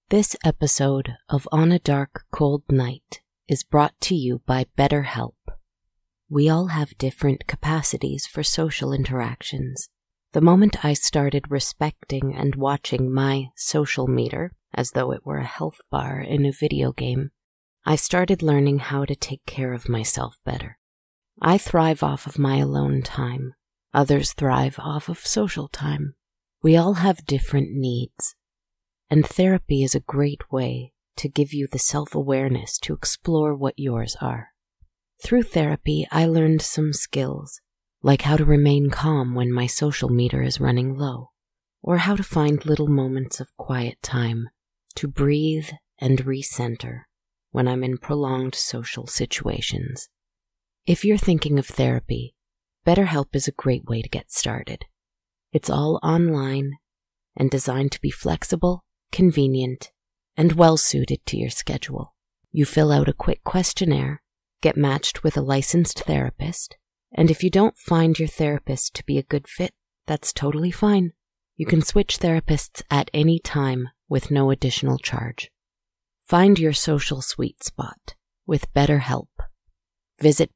This episode of On a Dark, Cold Night is brought to you by BetterHelp. We all have different capacities for social interactions. The moment I started respecting and watching my social meter, as though it were a health bar in a video game, I started learning how to take care of myself better. I thrive off of my alone time. Others thrive off of social time. We all have different needs. And therapy is a great way to give you the self-awareness to explore what yours are. Through therapy, I learned some skills, like how to remain calm when my social meter is running low, or how to find little moments of quiet time to breathe and recenter when I'm in prolonged social situations. If you're thinking of therapy, BetterHelp is a great way to get started. It's all online and designed to be flexible, convenient, and well-suited to your schedule. You fill out a quick questionnaire, get matched with a licensed therapist, and if you don't find your therapist to be a good fit, that's totally fine. You can switch therapists at any time with no additional charge. Find your social sweet spot with BetterHelp. Visit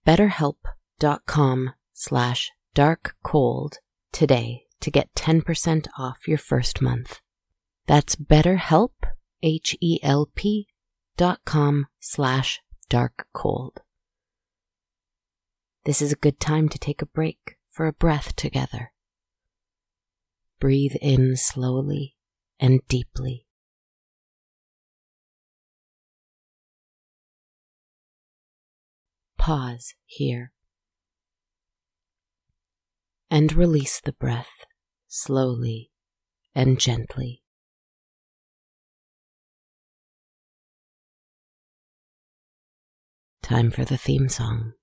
betterhelp.com/darkcold today to get 10% off your first month. That's BetterHelp, HELP.com/darkcold. This is a good time to take a break for a breath together. Breathe in slowly and deeply. Pause here. And release the breath slowly and gently. Time for the theme song.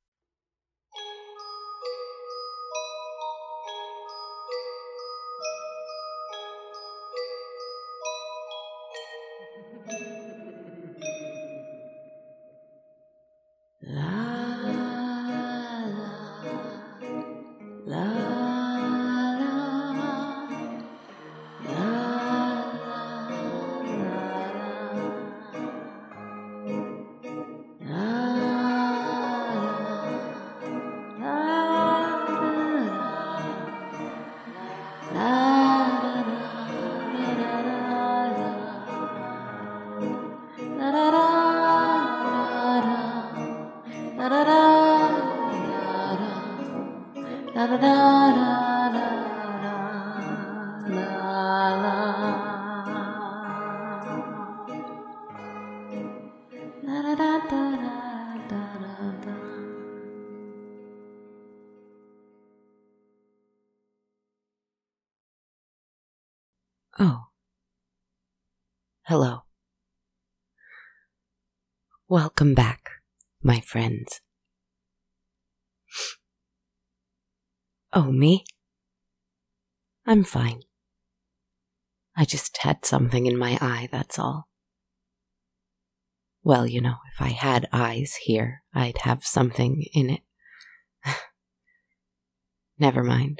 Oh. Hello. Welcome back, my friends. Oh, me? I'm fine. I just had something in my eye, that's all. Well, you know, if I had eyes here, I'd have something in it. Never mind.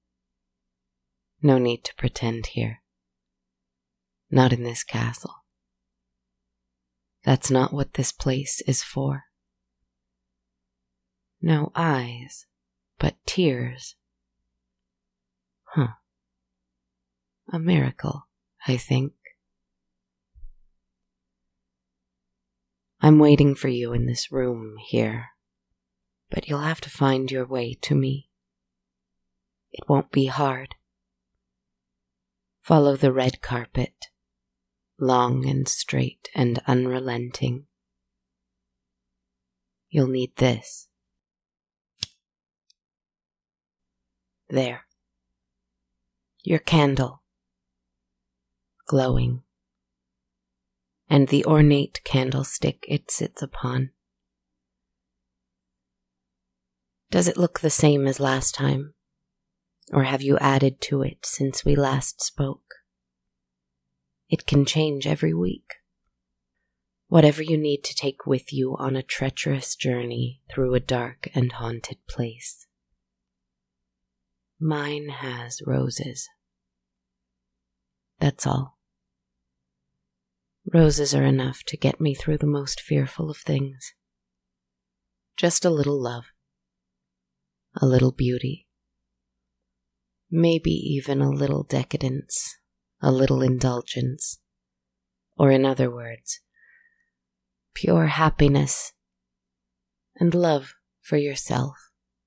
No need to pretend here. Not in this castle. That's not what this place is for. No eyes, but tears. A miracle, I think. I'm waiting for you in this room here, but you'll have to find your way to me. It won't be hard. Follow the red carpet, long and straight and unrelenting. You'll need this. There. Your candle. Glowing. And the ornate candlestick it sits upon. Does it look the same as last time? Or have you added to it since we last spoke? It can change every week. Whatever you need to take with you on a treacherous journey through a dark and haunted place. Mine has roses. That's all. Roses are enough to get me through the most fearful of things. Just a little love, a little beauty, maybe even a little decadence, a little indulgence, or in other words, pure happiness and love for yourself.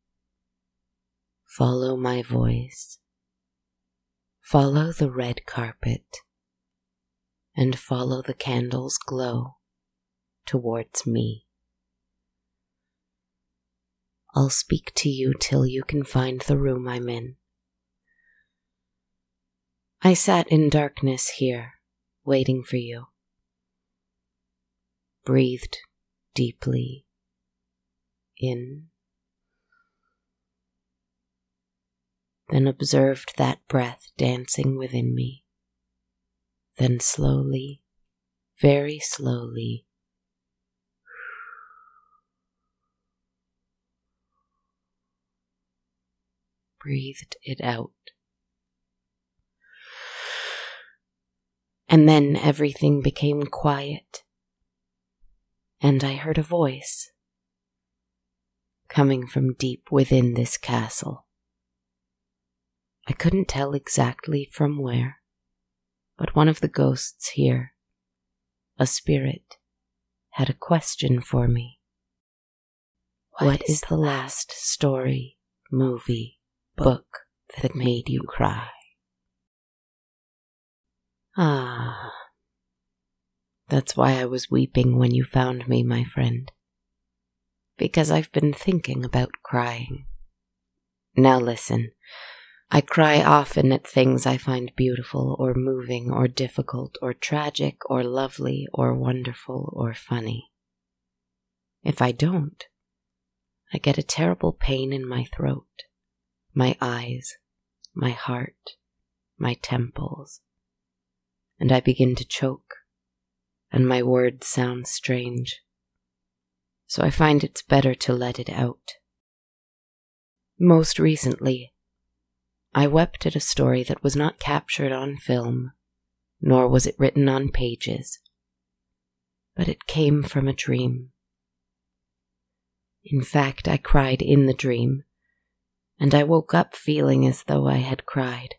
Follow my voice. Follow the red carpet, and follow the candle's glow towards me. I'll speak to you till you can find the room I'm in. I sat in darkness here, waiting for you. Breathed deeply in, then observed that breath dancing within me. Then slowly, very slowly, breathed it out. And then everything became quiet, and I heard a voice coming from deep within this castle. I couldn't tell exactly from where, but one of the ghosts here, a spirit, had a question for me. What is the last story, movie, book that made you cry? Ah, that's why I was weeping when you found me, my friend. Because I've been thinking about crying. Now listen. I cry often at things I find beautiful or moving or difficult or tragic or lovely or wonderful or funny. If I don't, I get a terrible pain in my throat, my eyes, my heart, my temples, and I begin to choke, and my words sound strange. So I find it's better to let it out. Most recently, I wept at a story that was not captured on film, nor was it written on pages, but it came from a dream. In fact, I cried in the dream, and I woke up feeling as though I had cried.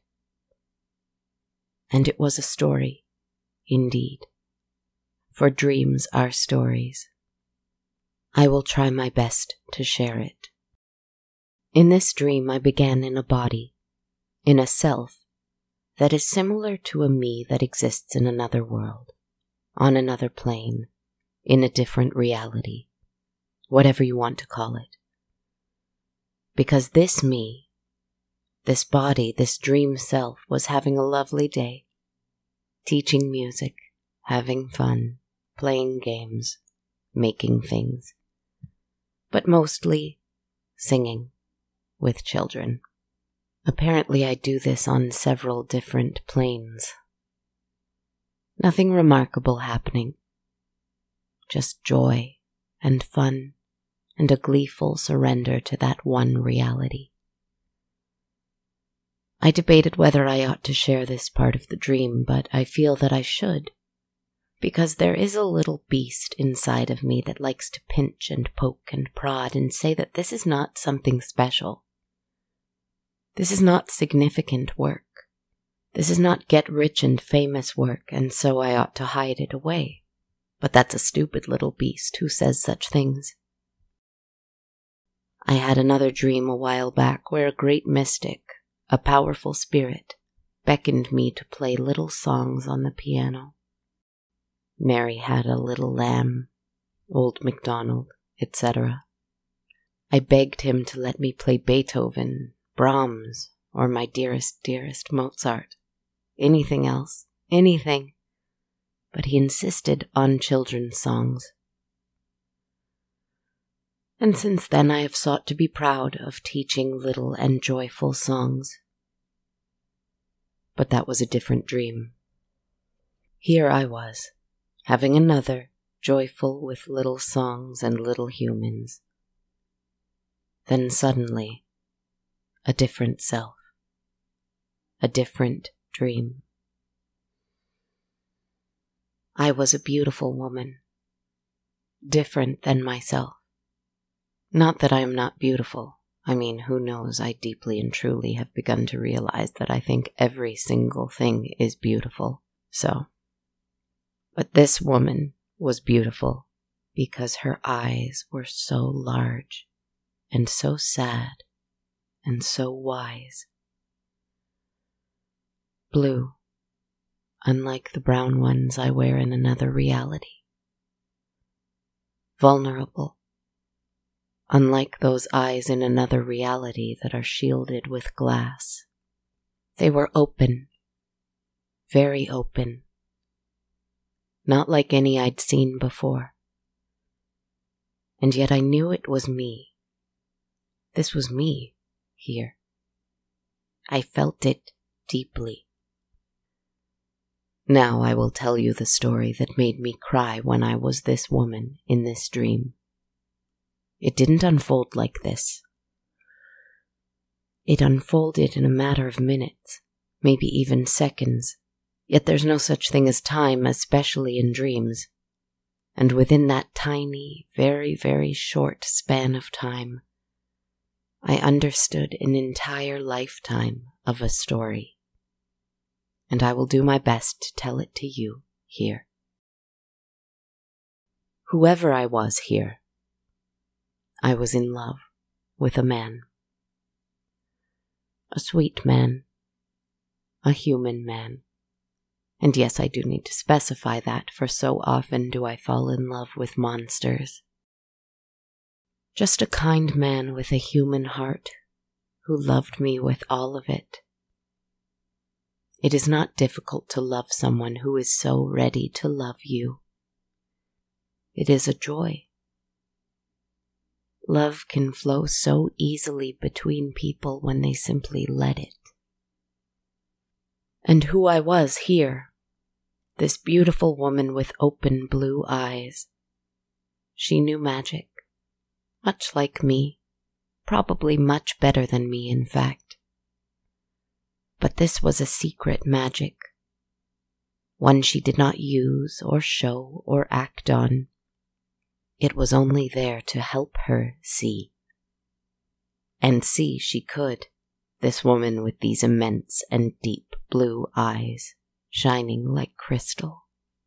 And it was a story, indeed, for dreams are stories. I will try my best to share it. In this dream, I began in a body, in a self that is similar to a me that exists in another world, on another plane, in a different reality, whatever you want to call it. Because this me, this body, this dream self was having a lovely day, teaching music, having fun, playing games, making things, but mostly singing with children. Apparently I do this on several different planes. Nothing remarkable happening. Just joy and fun and a gleeful surrender to that one reality. I debated whether I ought to share this part of the dream, but I feel that I should, because there is a little beast inside of me that likes to pinch and poke and prod and say that this is not something special. This is not significant work. This is not get rich and famous work, and so I ought to hide it away. But that's a stupid little beast who says such things. I had another dream a while back where a great mystic, a powerful spirit, beckoned me to play little songs on the piano. Mary had a little lamb, Old MacDonald, etc. I begged him to let me play Beethoven, Brahms, or my dearest, dearest Mozart. Anything else, anything. But he insisted on children's songs. And since then I have sought to be proud of teaching little and joyful songs. But that was a different dream. Here I was, having another, joyful with little songs and little humans. Then suddenly, a different self, a different dream. I was a beautiful woman, different than myself. Not that I am not beautiful. I mean, who knows, I deeply and truly have begun to realize that I think every single thing is beautiful, But this woman was beautiful because her eyes were so large and so sad and so wise. Blue, unlike the brown ones I wear in another reality. Vulnerable, unlike those eyes in another reality that are shielded with glass. They were open, very open, not like any I'd seen before. And yet I knew it was me. This was me, here. I felt it deeply. Now I will tell you the story that made me cry when I was this woman in this dream. It didn't unfold like this. It unfolded in a matter of minutes, maybe even seconds, yet there's no such thing as time, especially in dreams. And within that tiny, very, very short span of time, I understood an entire lifetime of a story. And I will do my best to tell it to you here. Whoever I was here, I was in love with a man. A sweet man. A human man. And yes, I do need to specify that, for so often do I fall in love with monsters. Just a kind man with a human heart, who loved me with all of it. It is not difficult to love someone who is so ready to love you. It is a joy. Love can flow so easily between people when they simply let it. And who I was here, this beautiful woman with open blue eyes. She knew magic, much like me, probably much better than me, in fact. But this was a secret magic, one she did not use or show or act on. It was only there to help her see. And see she could, this woman with these immense and deep blue eyes, shining like crystal.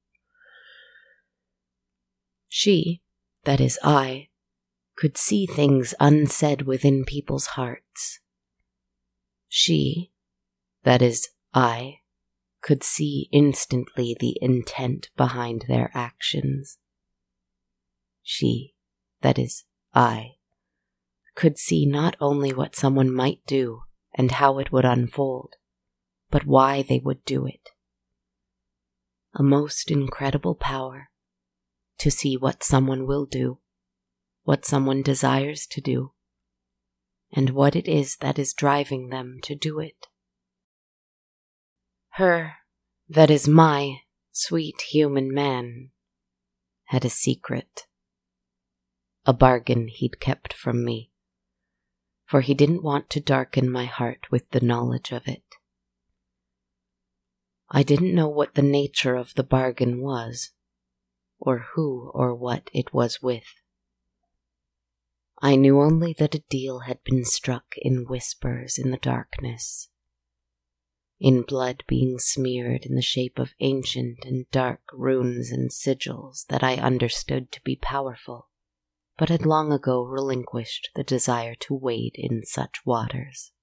She, that is I, could see things unsaid within people's hearts. She, that is I, could see instantly the intent behind their actions. She, that is I, could see not only what someone might do and how it would unfold, but why they would do it. A most incredible power to see what someone will do, what someone desires to do, and what it is that is driving them to do it. Her, that is my sweet human man, had a secret, a bargain he'd kept from me, for he didn't want to darken my heart with the knowledge of it. I didn't know what the nature of the bargain was, or who or what it was with. I knew only that a deal had been struck in whispers in the darkness, in blood being smeared in the shape of ancient and dark runes and sigils that I understood to be powerful, but had long ago relinquished the desire to wade in such waters.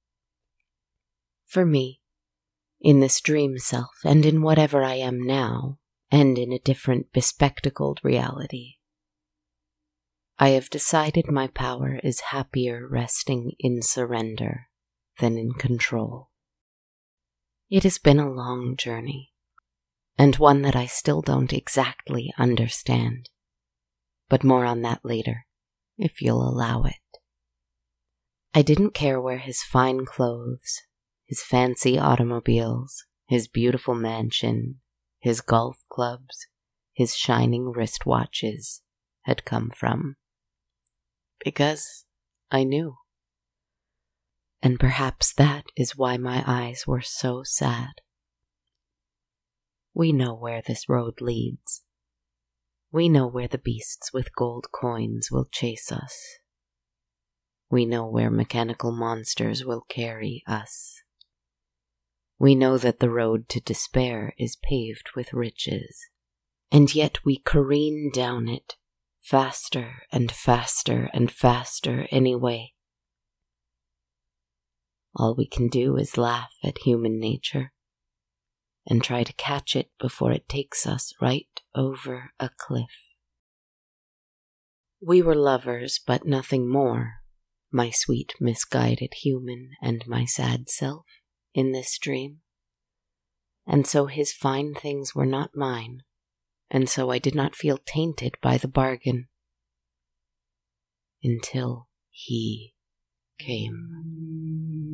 For me, in this dream self, and in whatever I am now, and in a different bespectacled reality, I have decided my power is happier resting in surrender than in control. It has been a long journey, and one that I still don't exactly understand, but more on that later, if you'll allow it. I didn't care where his fine clothes, his fancy automobiles, his beautiful mansion, his golf clubs, his shining wristwatches had come from, because I knew. And perhaps that is why my eyes were so sad. We know where this road leads. We know where the beasts with gold coins will chase us. We know where mechanical monsters will carry us. We know that the road to despair is paved with riches, and yet we careen down it, faster and faster and faster anyway. All we can do is laugh at human nature and try to catch it before it takes us right over a cliff. We were lovers, but nothing more, my sweet misguided human and my sad self in this dream. And so his fine things were not mine, and so I did not feel tainted by the bargain. Until he came.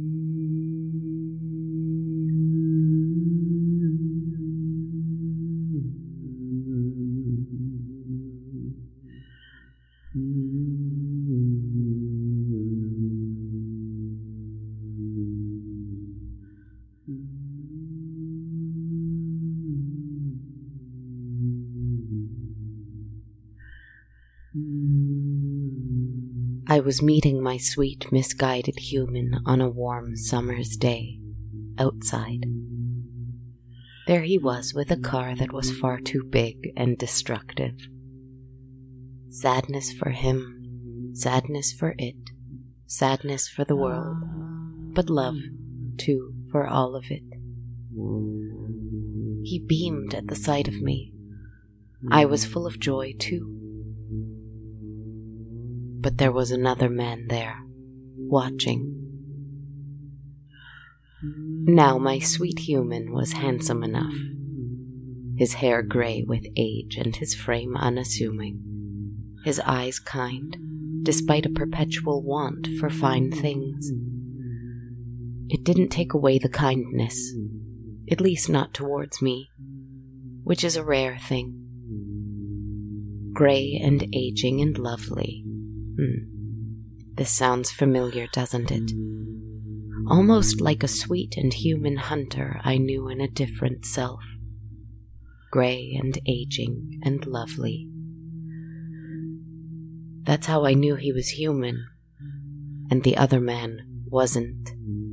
I was meeting my sweet, misguided human on a warm summer's day, outside. There he was with a car that was far too big and destructive. Sadness for him, sadness for it, sadness for the world, but love, too, for all of it. He beamed at the sight of me. I was full of joy, too. But there was another man there, watching. Now my sweet human was handsome enough, his hair gray with age and his frame unassuming, his eyes kind, despite a perpetual want for fine things. It didn't take away the kindness, at least not towards me, which is a rare thing. Gray and aging and lovely. This sounds familiar, doesn't it? Almost like a sweet and human hunter I knew in a different self. Gray and aging and lovely. That's how I knew he was human, and the other man wasn't.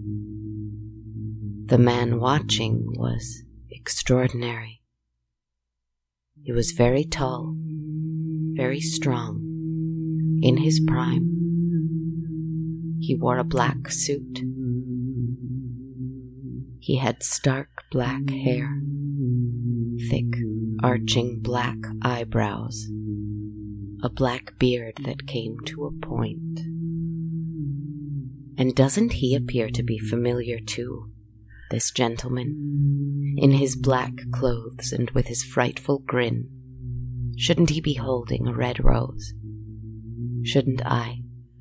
The man watching was extraordinary. He was very tall, very strong, in his prime. He wore a black suit. He had stark black hair, thick, arching black eyebrows, a black beard that came to a point. And doesn't he appear to be familiar too, this gentleman, in his black clothes and with his frightful grin? Shouldn't he be holding a red rose? Shouldn't I?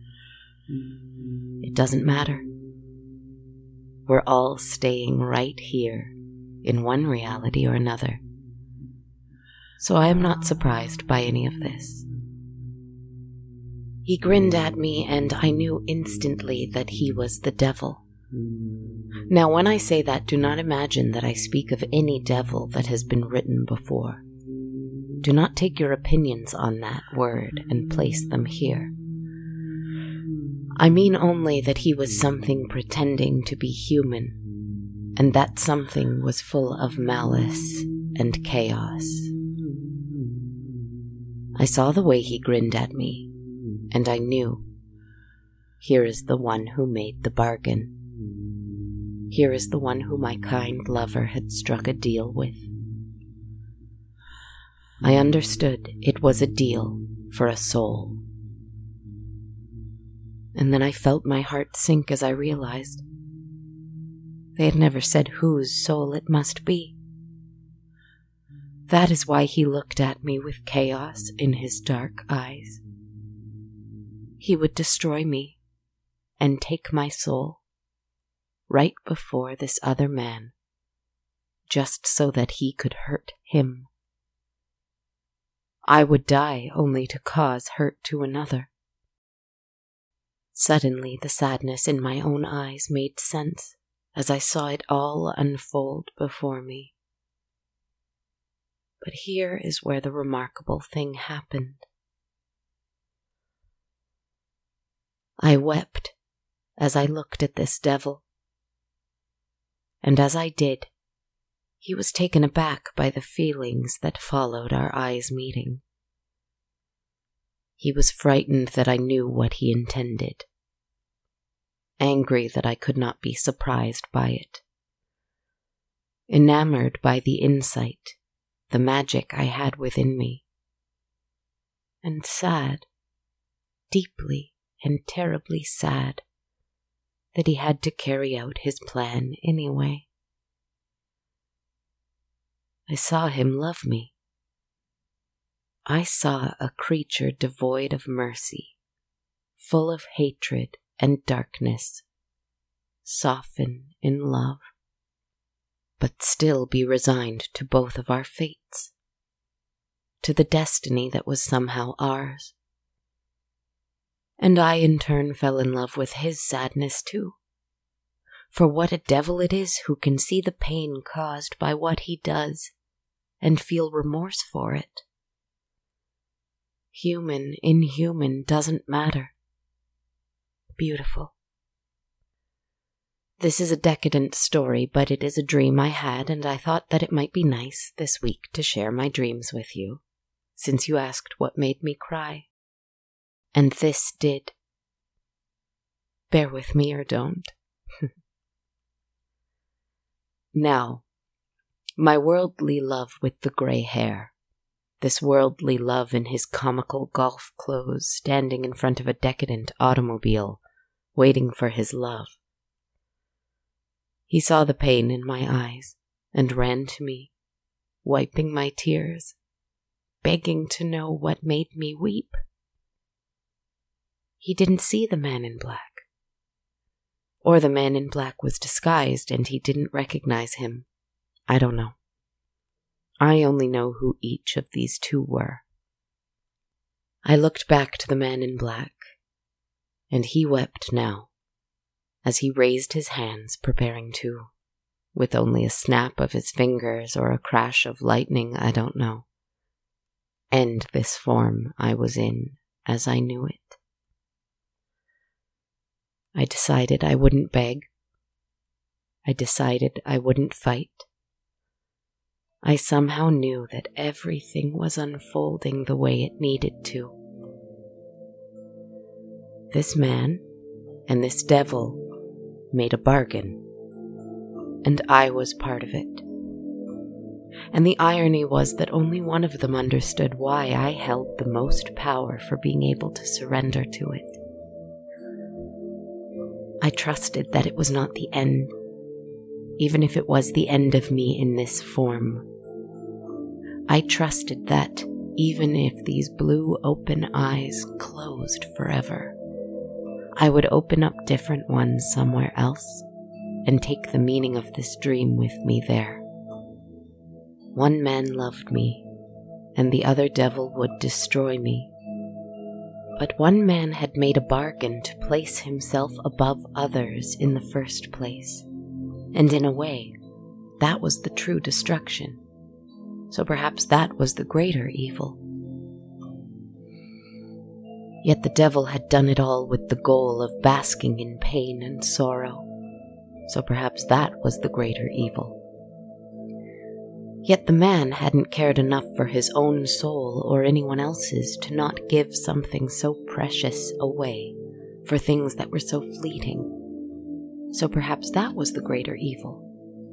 It doesn't matter. We're all staying right here, in one reality or another. So I am not surprised by any of this. He grinned at me, and I knew instantly that he was the devil. Now, when I say that, do not imagine that I speak of any devil that has been written before. Do not take your opinions on that word and place them here. I mean only that he was something pretending to be human, and that something was full of malice and chaos. I saw the way he grinned at me, and I knew, here is the one who made the bargain. Here is the one who my kind lover had struck a deal with. I understood it was a deal for a soul. And then I felt my heart sink as I realized they had never said whose soul it must be. That is why he looked at me with chaos in his dark eyes. He would destroy me and take my soul right before this other man, just so that he could hurt him. I would die only to cause hurt to another. Suddenly the sadness in my own eyes made sense as I saw it all unfold before me. But here is where the remarkable thing happened. I wept as I looked at this devil. And as I did, he was taken aback by the feelings that followed our eyes meeting. He was frightened that I knew what he intended, angry that I could not be surprised by it, enamored by the insight, the magic I had within me, and sad, deeply and terribly sad, that he had to carry out his plan anyway. I saw him love me. I saw a creature devoid of mercy, full of hatred and darkness, soften in love, but still be resigned to both of our fates, to the destiny that was somehow ours. And I in turn fell in love with his sadness too. For what a devil it is who can see the pain caused by what he does and feel remorse for it. Human, inhuman, doesn't matter. Beautiful. This is a decadent story, but it is a dream I had, and I thought that it might be nice this week to share my dreams with you, since you asked what made me cry. And this did. Bear with me or don't. Now, my worldly love with the grey hair, this worldly love in his comical golf clothes, standing in front of a decadent automobile, waiting for his love. He saw the pain in my eyes and ran to me, wiping my tears, begging to know what made me weep. He didn't see the man in black. Or the man in black was disguised and he didn't recognize him. I don't know. I only know who each of these two were. I looked back to the man in black, and he wept now, as he raised his hands preparing to, with only a snap of his fingers or a crash of lightning, I don't know, end this form I was in as I knew it. I decided I wouldn't beg. I decided I wouldn't fight. I somehow knew that everything was unfolding the way it needed to. This man and this devil made a bargain, and I was part of it. And the irony was that only one of them understood why I held the most power for being able to surrender to it. I trusted that it was not the end, even if it was the end of me in this form. I trusted that, even if these blue open eyes closed forever, I would open up different ones somewhere else and take the meaning of this dream with me there. One man loved me, and the other devil would destroy me. But one man had made a bargain to place himself above others in the first place, and in a way, that was the true destruction. So perhaps that was the greater evil. Yet the devil had done it all with the goal of basking in pain and sorrow, so perhaps that was the greater evil. Yet the man hadn't cared enough for his own soul or anyone else's to not give something so precious away for things that were so fleeting, so perhaps that was the greater evil.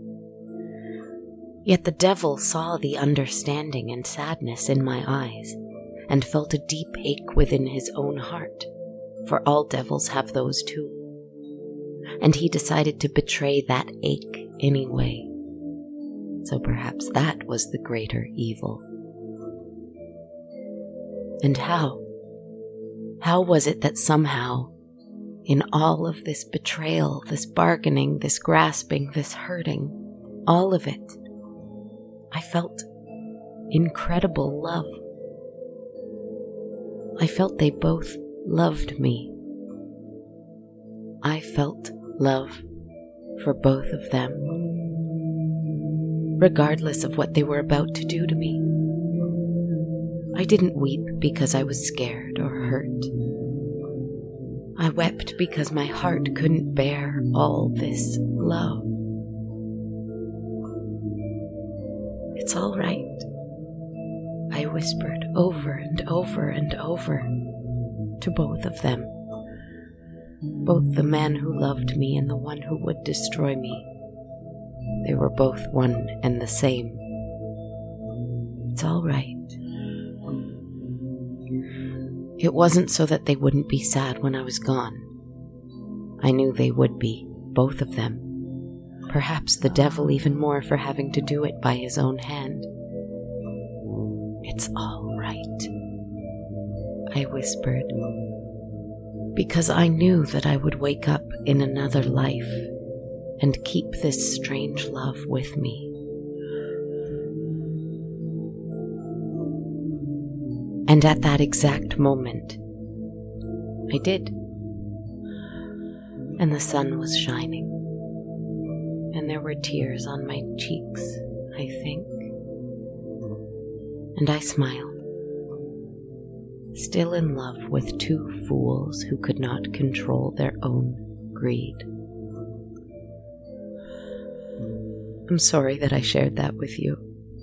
Yet the devil saw the understanding and sadness in my eyes, and felt a deep ache within his own heart, for all devils have those too. And he decided to betray that ache anyway. So perhaps that was the greater evil. And how? How was it that somehow, in all of this betrayal, this bargaining, this grasping, this hurting, all of it, I felt incredible love. I felt they both loved me. I felt love for both of them, regardless of what they were about to do to me. I didn't weep because I was scared or hurt. I wept because my heart couldn't bear all this love. It's all right, I whispered over and over and over to both of them, both the man who loved me and the one who would destroy me. They were both one and the same. It's all right. It wasn't so that they wouldn't be sad when I was gone. I knew they would be, both of them. Perhaps the devil even more for having to do it by his own hand. It's all right, I whispered, because I knew that I would wake up in another life and keep this strange love with me. And at that exact moment, I did. And the sun was shining, and there were tears on my cheeks, I think. And I smiled, still in love with two fools who could not control their own greed. I'm sorry that I shared that with you.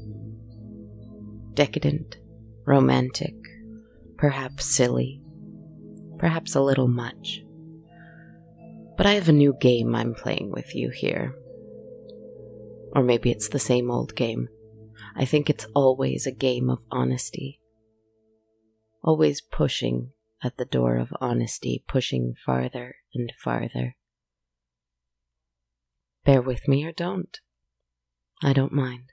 Decadent, romantic, perhaps silly, perhaps a little much. But I have a new game I'm playing with you here. Or maybe it's the same old game. I think it's always a game of honesty. Always pushing at the door of honesty, pushing farther and farther. Bear with me or don't. I don't mind.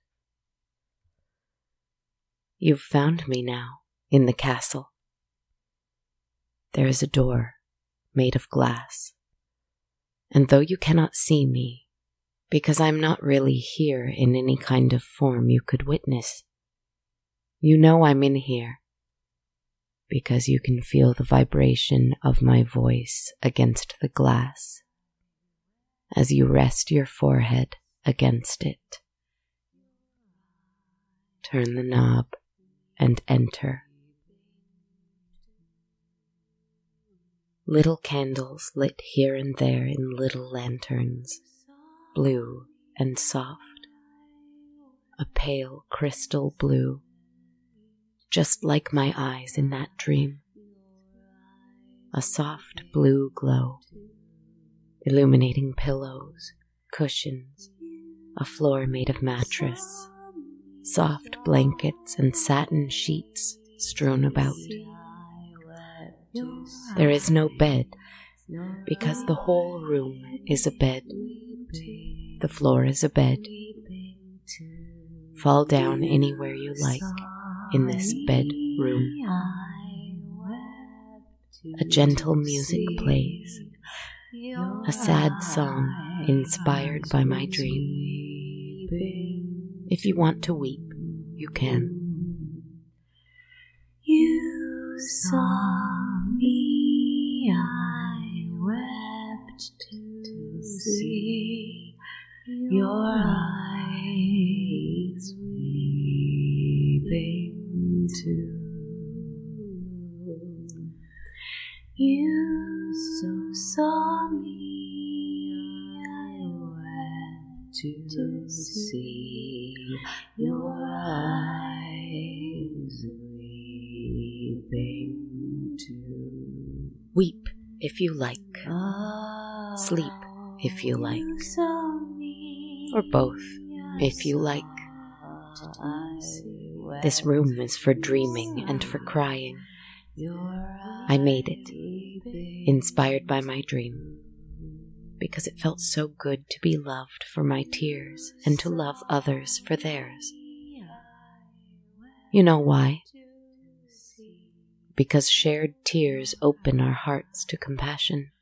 You've found me now, in the castle. There is a door made of glass. And though you cannot see me, because I'm not really here in any kind of form you could witness, you know I'm in here, because you can feel the vibration of my voice against the glass as you rest your forehead against it. Turn the knob and enter. Little candles lit here and there in little lanterns, blue and soft, a pale crystal blue, just like my eyes in that dream. A soft blue glow, illuminating pillows, cushions, a floor made of mattress, soft blankets and satin sheets strewn about. There is no bed, because the whole room is a bed. The floor is a bed. Fall down anywhere you like in this bedroom. A gentle music plays, a sad song inspired by my dream. If you want to weep, you can. You saw me, I wept to see your eyes weeping too. You saw me, I wept to see your eyes weeping too. Weep if you like. Sleep if you like. Or both if you like. This room is for dreaming and for crying. I made it, inspired by my dream, because it felt so good to be loved for my tears and to love others for theirs. You know why? Because shared tears open our hearts to compassion.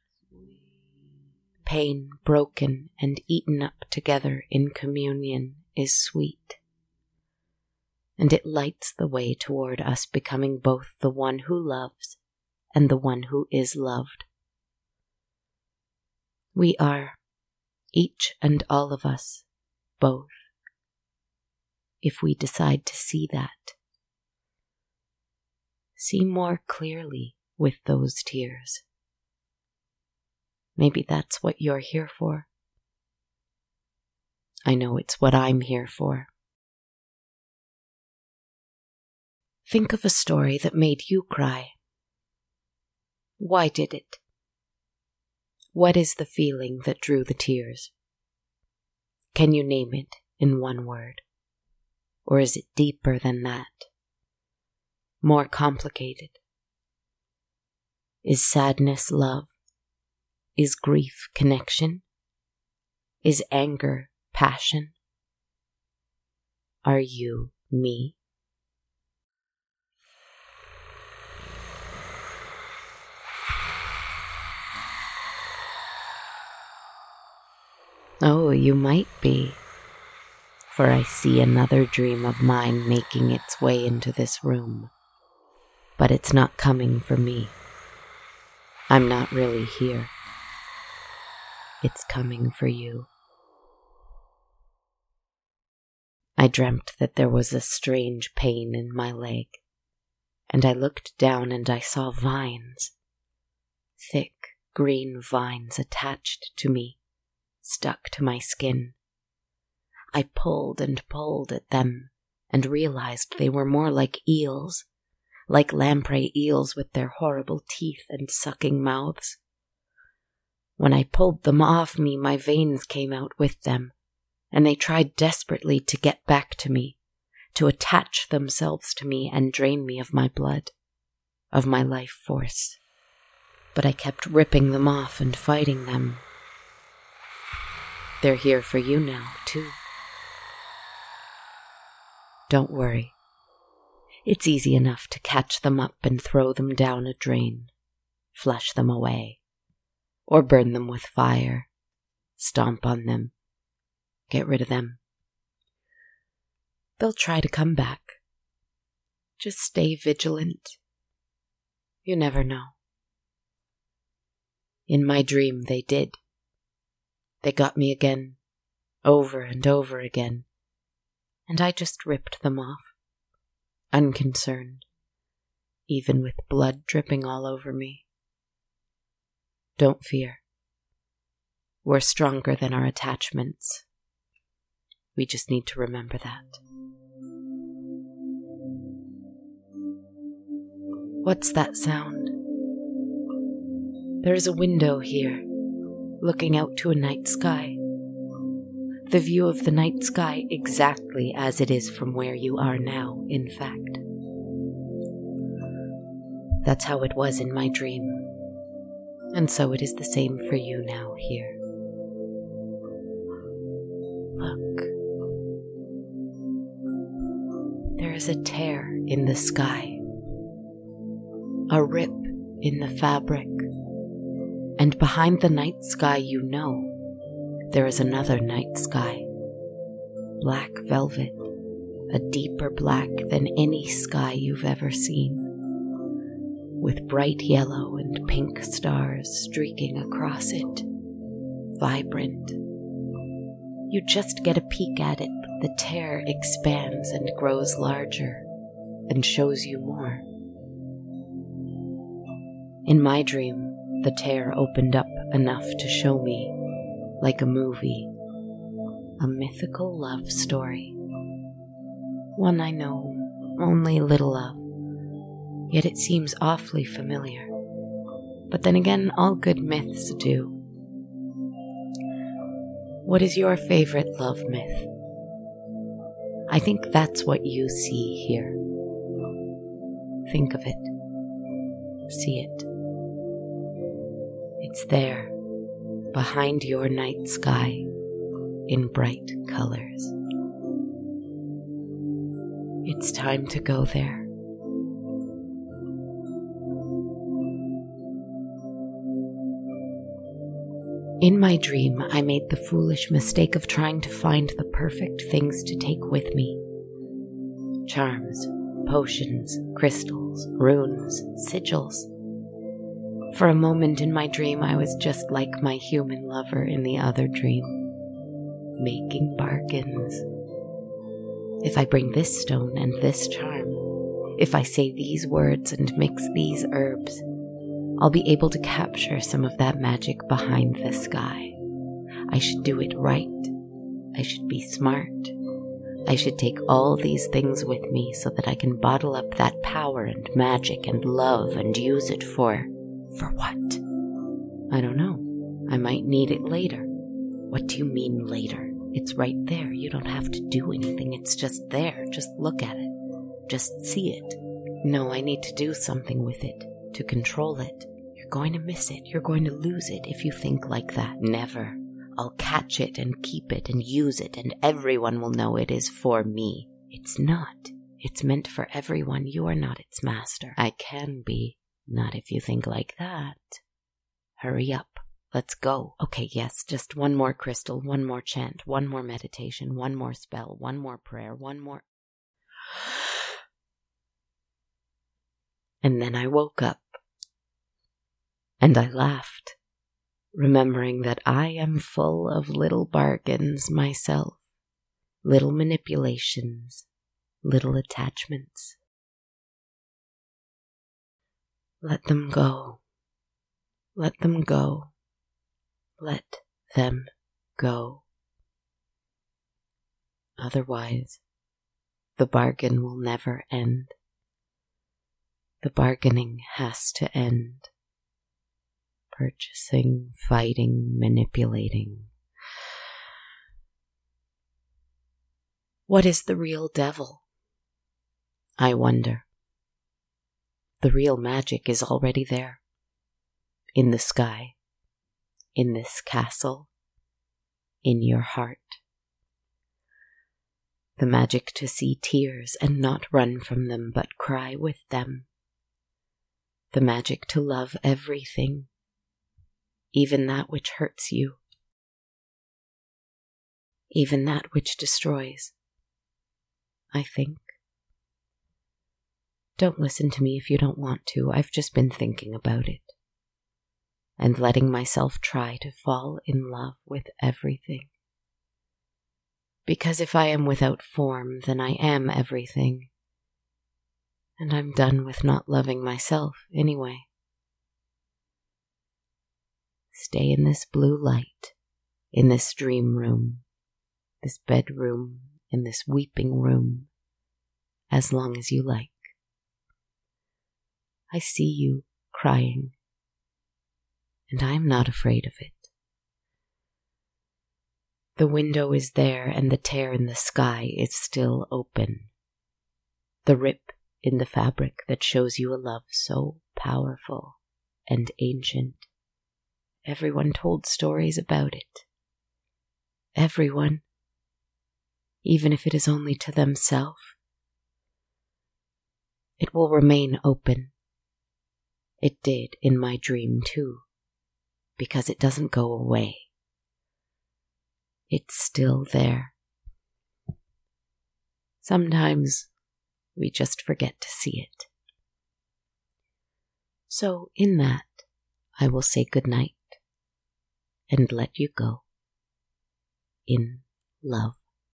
Pain broken and eaten up together in communion is sweet, and it lights the way toward us becoming both the one who loves and the one who is loved. We are, each and all of us, both, if we decide to see that. see more clearly with those tears. Maybe that's what you're here for. I know it's what I'm here for. Think of a story that made you cry. Why did it? What is the feeling that drew the tears? Can you name it in one word? Or is it deeper than that? More complicated? Is sadness love? Is grief connection? Is anger passion? Are you me? Oh, you might be, for I see another dream of mine making its way into this room. But it's not coming for me. I'm not really here. It's coming for you. I dreamt that there was a strange pain in my leg, and I looked down and I saw vines, thick green vines attached to me, stuck to my skin. I pulled and pulled at them and realized they were more like eels, like lamprey eels with their horrible teeth and sucking mouths. When I pulled them off me, my veins came out with them, and they tried desperately to get back to me, to attach themselves to me and drain me of my blood, of my life force. But I kept ripping them off and fighting them. They're here for you now, too. Don't worry. It's easy enough to catch them up and throw them down a drain, flush them away, or burn them with fire, stomp on them, get rid of them. They'll try to come back. Just stay vigilant. You never know. In my dream, they did. They got me again, over and over again, and I just ripped them off, unconcerned, even with blood dripping all over me. Don't fear. We're stronger than our attachments. We just need to remember that. What's that sound? There is a window here, looking out to a night sky. The view of the night sky exactly as it is from where you are now, in fact. That's how it was in my dream, and so it is the same for you now here. Look. There is a tear in the sky, a rip in the fabric, and behind the night sky you know there is another night sky, black velvet, a deeper black than any sky you've ever seen, with bright yellow and pink stars streaking across it, vibrant. You just get a peek at it, but the tear expands and grows larger and shows you more. In my dream, the tear opened up enough to show me, like a movie, a mythical love story. One I know only little of, yet it seems awfully familiar. But then again, all good myths do. What is your favorite love myth? I think that's what you see here. Think of it. See it. It's there, behind your night sky, in bright colors. It's time to go there. In my dream, I made the foolish mistake of trying to find the perfect things to take with me. Charms, potions, crystals, runes, sigils. For a moment in my dream, I was just like my human lover in the other dream, making bargains. If I bring this stone and this charm, If I say these words and mix these herbs, I'll be able to capture some of that magic behind the sky. I should do it right. I should be smart. I should take all these things with me so that I can bottle up that power and magic and love and use it for what? I don't know. I might need it later. What do you mean later? It's right there. You don't have to do anything. It's just there. Just look at it. Just see it. No, I need to do something with it, to control it. You're going to miss it. You're going to lose it if you think like that. Never. I'll catch it and keep it and use it, and everyone will know it is for me. It's not. It's meant for everyone. You are not its master. I can be. Not if you think like that. Hurry up. Let's go. Okay, yes, just one more crystal, one more chant, one more meditation, one more spell, one more prayer, one more... And then I woke up. And I laughed, remembering that I am full of little bargains myself, little manipulations, little attachments. Let them go. Let them go. Let them go. Otherwise, the bargain will never end. The bargaining has to end. Purchasing, fighting, manipulating. What is the real devil? I wonder. The real magic is already there. In the sky. In this castle. In your heart. The magic to see tears and not run from them but cry with them. The magic to love everything. Even that which hurts you. Even that which destroys. I think. Don't listen to me if you don't want to. I've just been thinking about it. And letting myself try to fall in love with everything. Because if I am without form, then I am everything. And I'm done with not loving myself anyway. Stay in this blue light, in this dream room, this bedroom, in this weeping room, as long as you like. I see you crying, and I am not afraid of it. The window is there, and the tear in the sky is still open. The rip in the fabric that shows you a love so powerful and ancient. Everyone told stories about it. Everyone, even if it is only to themselves. It will remain open. It did in my dream too, because it doesn't go away. It's still there. Sometimes we just forget to see it. So in that, I will say goodnight and let you go in love.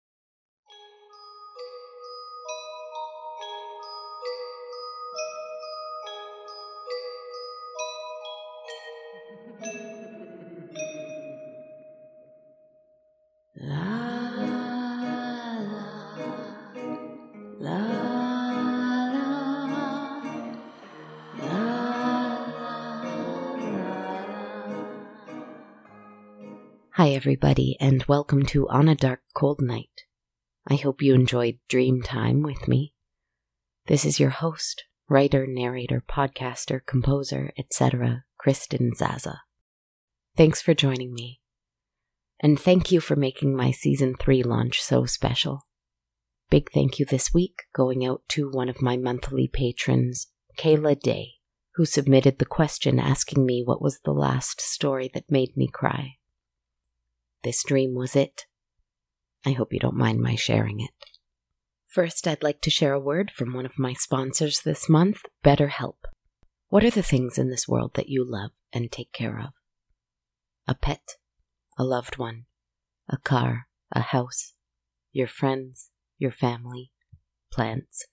Hi everybody, and welcome to On a Dark Cold Night. I hope you enjoyed Dream Time with me. This is your host, writer, narrator, podcaster, composer, etc., Kristen Zaza. Thanks for joining me. And thank you for making my Season 3 launch so special. Big thank you this week going out to one of my monthly patrons, Kayla Day, who submitted the question asking me what was the last story that made me cry. This dream was it. I hope you don't mind my sharing it. First, I'd like to share a word from one of my sponsors this month, BetterHelp. What are the things in this world that you love and take care of? A pet, a loved one, a car, a house, your friends, your family, plants.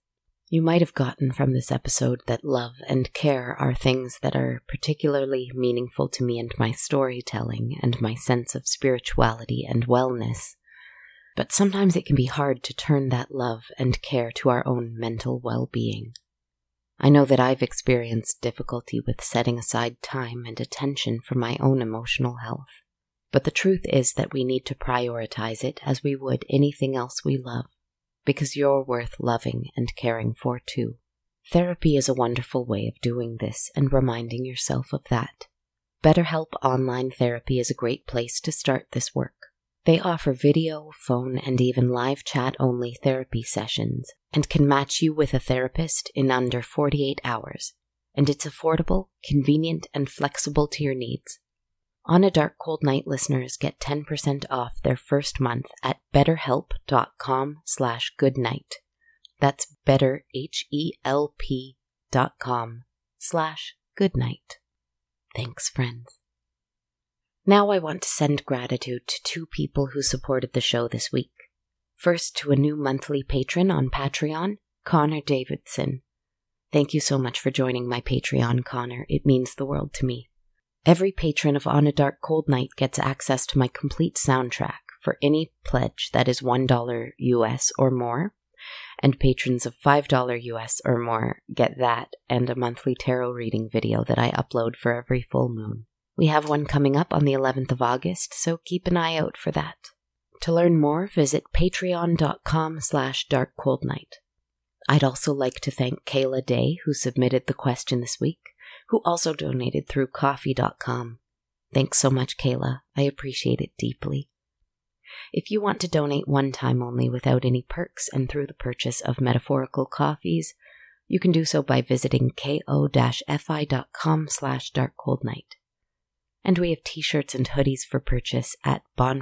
You might have gotten from this episode that love and care are things that are particularly meaningful to me and my storytelling and my sense of spirituality and wellness. But sometimes it can be hard to turn that love and care to our own mental well-being. I know that I've experienced difficulty with setting aside time and attention for my own emotional health. But the truth is that we need to prioritize it as we would anything else we love, because you're worth loving and caring for too. Therapy is a wonderful way of doing this and reminding yourself of that. BetterHelp Online Therapy is a great place to start this work. They offer video, phone, and even live chat-only therapy sessions and can match you with a therapist in under 48 hours. And it's affordable, convenient, and flexible to your needs. On a Dark Cold Night listeners get 10% off their first month at betterhelp.com/goodnight. That's betterhelp.com/goodnight. Thanks, friends. Now I want to send gratitude to 2 people who supported the show this week. First, to a new monthly patron on Patreon, Connor Davidson. Thank you so much for joining my Patreon, Connor. It means the world to me. Every patron of On a Dark Cold Night gets access to my complete soundtrack for any pledge that is $1 US or more, and patrons of $5 US or more get that and a monthly tarot reading video that I upload for every full moon. We have one coming up on the 11th of August, so keep an eye out for that. To learn more, visit patreon.com/darkcoldnight. I'd also like to thank Kayla Day, who submitted the question this week, who also donated through Ko-fi.com. Thanks so much, Kayla. I appreciate it deeply. If you want to donate one time only without any perks and through the purchase of metaphorical coffees, you can do so by visiting ko-fi.com/darkcoldnight. And we have t-shirts and hoodies for purchase at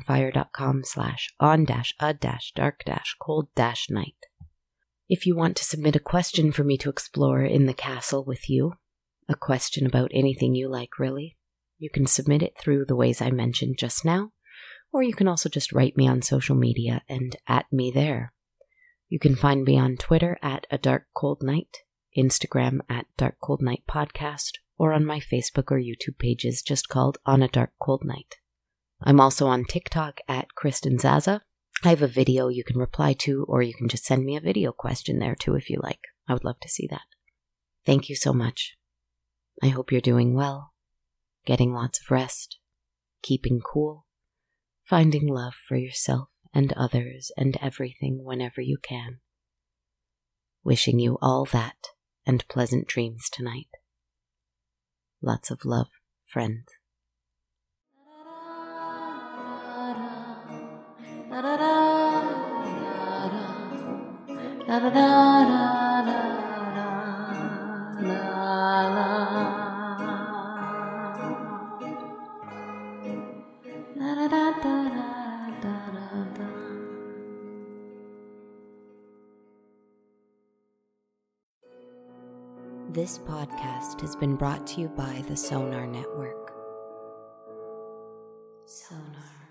bonfire.com/on-a-dark-cold-night. If you want to submit a question for me to explore in the castle with you, a question about anything you like really, you can submit it through the ways I mentioned just now, or you can also just write me on social media and @ me there. You can find me on Twitter at A Dark Cold Night, Instagram at Dark Cold Night Podcast, or on my Facebook or YouTube pages just called On a Dark Cold Night. I'm also on TikTok at Kristen Zaza. I have a video you can reply to, or you can just send me a video question there too if you like. I would love to see that. Thank you so much. I hope you're doing well, getting lots of rest, keeping cool, finding love for yourself and others and everything whenever you can. Wishing you all that and pleasant dreams tonight. Lots of love, friends. This podcast has been brought to you by the Sonar Network. Sonar.